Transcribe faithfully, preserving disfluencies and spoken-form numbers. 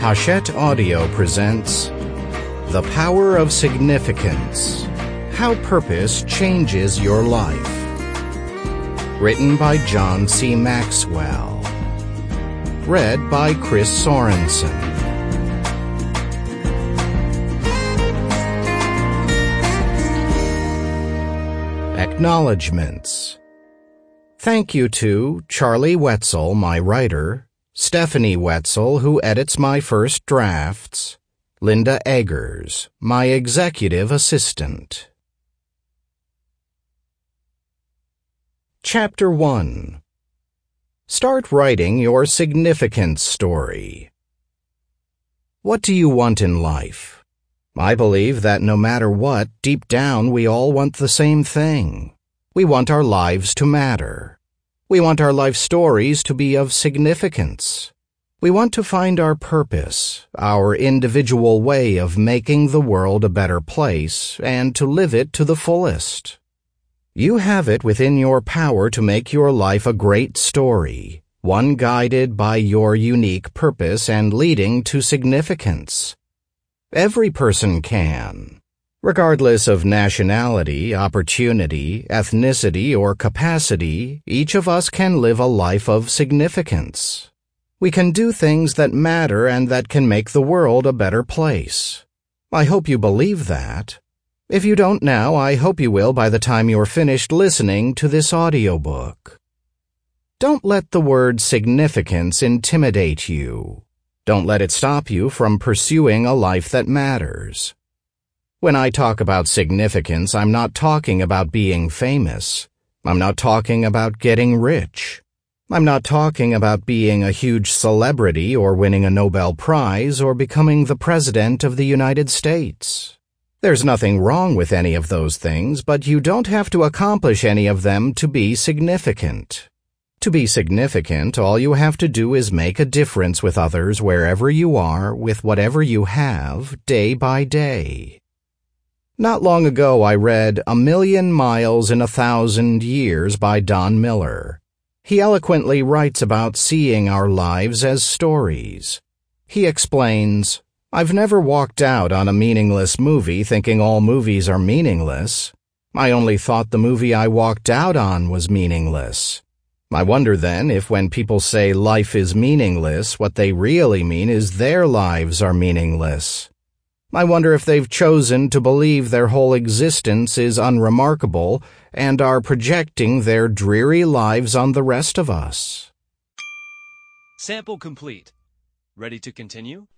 Hachette Audio presents The Power of Significance: How Purpose Changes Your Life. Written by John C. Maxwell. Read by Chris Sorensen. Acknowledgements. Thank you to Charlie Wetzel, my writer, Stephanie Wetzel, who edits my first drafts, Linda Eggers, my executive assistant. Chapter one. Start writing your significance story. What do you want in life? I believe that no matter what, deep down we all want the same thing. We want our lives to matter. We want our life stories to be of significance. We want to find our purpose, our individual way of making the world a better place, and to live it to the fullest. You have it within your power to make your life a great story, one guided by your unique purpose and leading to significance. Every person can. Regardless of nationality, opportunity, ethnicity, or capacity, each of us can live a life of significance. We can do things that matter and that can make the world a better place. I hope you believe that. If you don't now, I hope you will by the time you're finished listening to this audiobook. Don't let the word significance intimidate you. Don't let it stop you from pursuing a life that matters. When I talk about significance, I'm not talking about being famous. I'm not talking about getting rich. I'm not talking about being a huge celebrity or winning a Nobel Prize or becoming the President of the United States. There's nothing wrong with any of those things, but you don't have to accomplish any of them to be significant. To be significant, all you have to do is make a difference with others wherever you are, with whatever you have, day by day. Not long ago I read A Million Miles in a Thousand Years by Don Miller. He eloquently writes about seeing our lives as stories. He explains, I've never walked out on a meaningless movie thinking all movies are meaningless. I only thought the movie I walked out on was meaningless. I wonder then if when people say life is meaningless, what they really mean is their lives are meaningless. I wonder if they've chosen to believe their whole existence is unremarkable and are projecting their dreary lives on the rest of us. Sample complete. Ready to continue?